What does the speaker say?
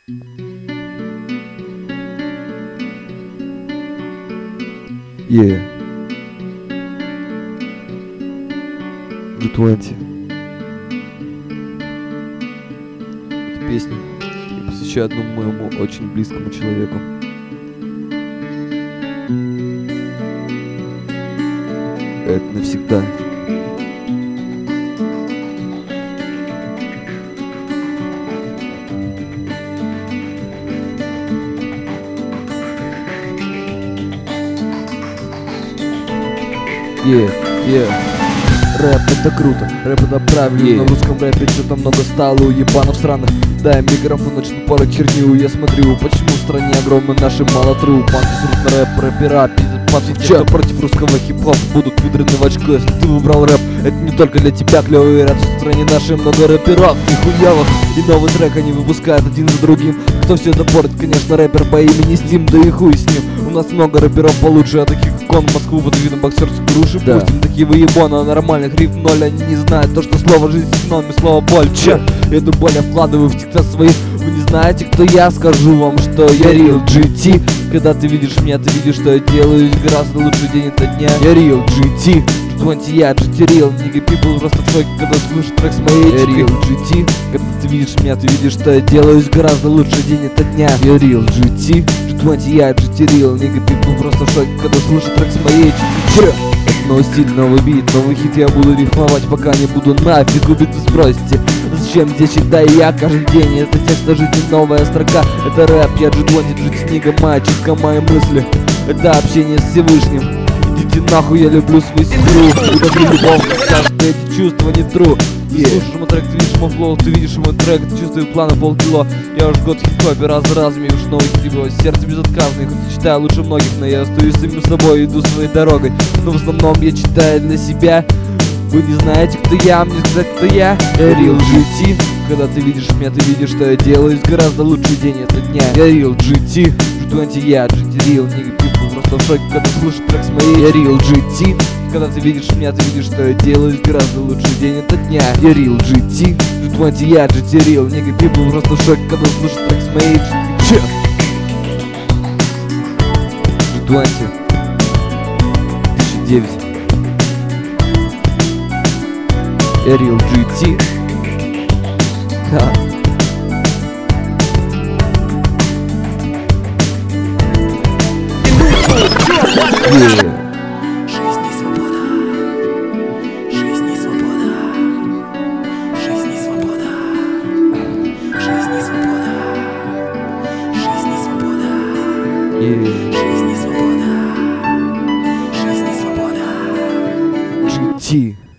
Yeah. G20. Эту песню я посвящаю одному моему очень близкому человеку. Это навсегда. Рэп это круто, рэп это правильно. На русском рэпе что-то много стало у ебанов странных. Дай микрофон, начну пороть херню. Я смотрю, почему в стране огромно наши мало тру. Панки срут на рэп, рэпера, пиздят панки. Кто против русского хип-хоп будут выдрены в очко. Если ты выбрал рэп, это не только для тебя клёвый рэп. В стране нашей много рэперов, нихуевых. И новый трек они выпускают один за другим. Кто все это портит, конечно, рэпер по имени Steam, да и хуй с ним. У нас много рэперов получше, а таких как он Москву под видом боксерской груши. Да. Пустим такие выебоны, а нормальных рифм ноль. Они не знают то, что слово жизнь синоним слово боль. Эту боль я вкладываю в текста свои. Вы не знаете, кто я, скажу вам, что я Real GT. Когда ты видишь меня, ты видишь, что я делаю. Гораздо лучший день это дня. Я Real GT. G20, я GT Real. Nigga people просто в шоке, когда слушают трек с моей этикой. Я Real GT. Когда ты видишь меня, ты видишь, что я делаю. Гораздо лучший день это дня. Я Real GT. G20, я GT Real. Nigga people просто в шоке, когда слушают трек с моей этикой. Новый стиль, новый бит, новый хит, я буду рифмовать, пока не буду нафиг убит. Вы спросите, зачем здесь читаю я каждый день? Это текст о жизни, новая строка. Это рэп, я G20, G-Sniga, моя читка, мои мысли. Это общение с Всевышним. Идите нахуй, я люблю свою сестру. И даже любовь скажет, эти чувства не true. Ты слушаешь мой трек, ты видишь мой флоу, ты видишь мой трек, ты чувствуешь планы полкило. Я уж год хип-хопе, раз за разом, я уж новый хип-хоп, сердце безотказное, хоть и читаю лучше многих, но я остаюсь самим собой, иду своей дорогой. Но в основном я читаю для себя. Вы не знаете, кто я, мне сказать, кто я? Я Real GT. Когда ты видишь меня, ты видишь, что я делаю. Гораздо лучший день это дня. Я Real GT. G20, я GT Real. Nigga people просто в шоке, когда слушают трек с моей. Я Real GT. Когда ты видишь меня, ты видишь, что я делаю. Гораздо лучший день это дня. Я Real GT. G20, я GT Real. Nigga people просто в шоке, когда слушают трек с моей. G20 2009. Я Real GT. Ха. Жизнь не свобода. Жизнь не свобода. Жизнь не свобода. Жизнь не свобода. Жизнь не свобода. Жизнь не свобода. Жизнь не свобода. GT.